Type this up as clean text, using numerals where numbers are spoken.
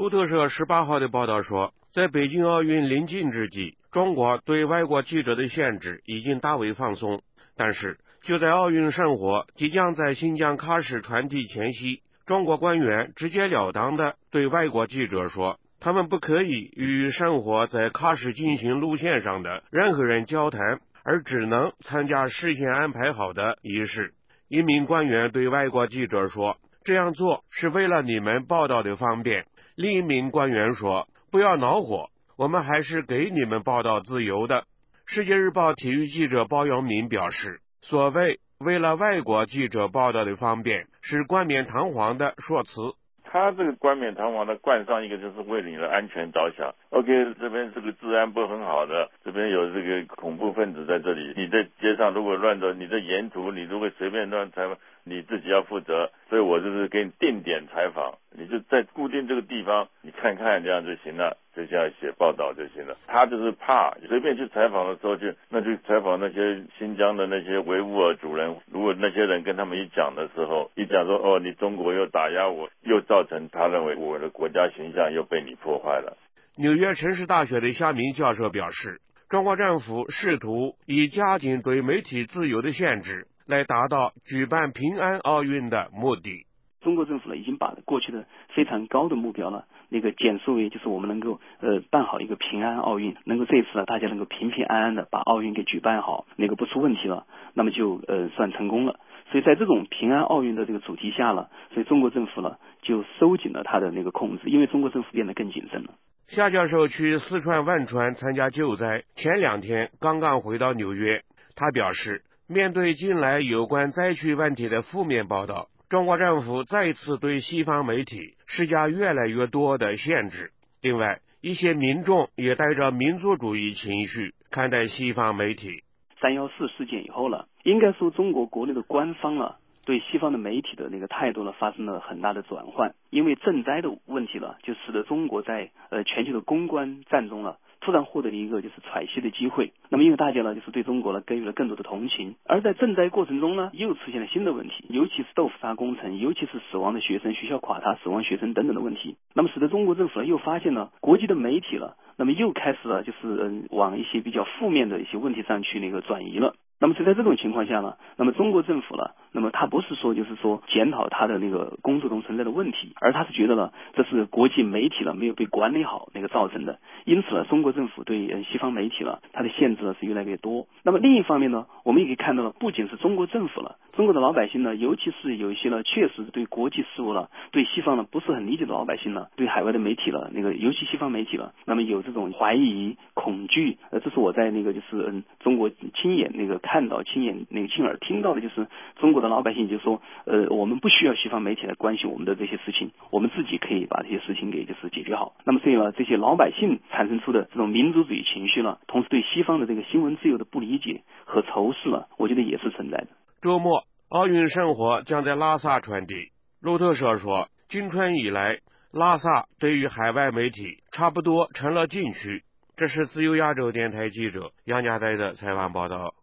路透社18号的报道说，在北京奥运临近之际，中国对外国记者的限制已经大为放松。但是，就在奥运圣火即将在新疆喀什传递前夕，中国官员直截了当地对外国记者说，他们不可以与圣火在喀什进行路线上的任何人交谈，而只能参加事先安排好的仪式。一名官员对外国记者说，这样做是为了你们报道的方便。另一名官员说，不要恼火，我们还是给你们报道自由的。世界日报体育记者包永敏表示，所谓为了外国记者报道的方便是冠冕堂皇的说辞。 他这个冠冕堂皇的冠上一个就是为你的安全着想。OK， 这边这个治安不很好的，这边有这个恐怖分子在这里，你在街上如果乱走，你的沿途你如果随便乱采访，你自己要负责。所以我就是给你定点采访，你就在固定这个地方，你看看这样就行了，就这样写报道就行了。他就是怕随便去采访的时候那就采访那些新疆的那些维吾尔族人，如果那些人跟他们一讲的时候，一讲说你中国又打压我，又造成他认为我的国家形象又被你破坏了。 纽约城市大学的夏明教授表示，中国政府试图以加紧对媒体自由的限制来达到举办平安奥运的目的。 中国政府呢已经把过去的非常高的目标呢减缩为就是我们能够办好一个平安奥运，能够这次呢大家能够平平安安的把奥运给举办好，不出问题了，那么就算成功了。所以在这种平安奥运的这个主题下了，所以中国政府呢就收紧了它的控制，因为中国政府变得更谨慎了。 夏教授去四川汶川参加救灾，前2天刚刚回到纽约。他表示，面对近来有关灾区问题的负面报道，中国政府再次对西方媒体施加越来越多的限制。另外，一些民众也带着民族主义情绪看待西方媒体。 314事件以后了，应该说中国国内的官方了对西方的媒体的态度呢发生了很大的转换，因为赈灾的问题了，就使得中国在全球的公关战中了突然获得了一个喘息的机会。那么因为大家呢对中国呢给予了更多的同情，而在赈灾过程中呢又出现了新的问题，尤其是豆腐渣工程，尤其是死亡的学生、学校垮塌死亡学生等等的问题，那么使得中国政府呢又发现了国际的媒体了，那么又开始了往一些比较负面的一些问题上去转移了。那么是在这种情况下呢，那么中国政府呢，那么他不是说检讨他的工作中存在的问题，而他是觉得呢这是国际媒体呢没有被管理好造成的。因此呢，中国政府对西方媒体呢它的限制呢是越来越多。那么另一方面呢，我们也可以看到了，不仅是中国政府了，中国的老百姓呢，尤其是有一些呢确实对国际事务了、对西方呢不是很理解的老百姓呢，对海外的媒体了尤其西方媒体了，那么有这种怀疑、恐惧。这是我在中国亲眼看到、亲耳听到的，中国的老百姓就说我们不需要西方媒体来关心我们的这些事情，我们自己可以把这些事情给解决好。那么所以呢，这些老百姓产生出的这种民族主义情绪呢，同时对西方的新闻自由的不理解和仇视呢，我觉得也是存在的。 周末奥运圣火将在拉萨传递。路透社说，今春以来，拉萨对于海外媒体差不多成了禁区。这是自由亚洲电台记者杨家代的采访报道。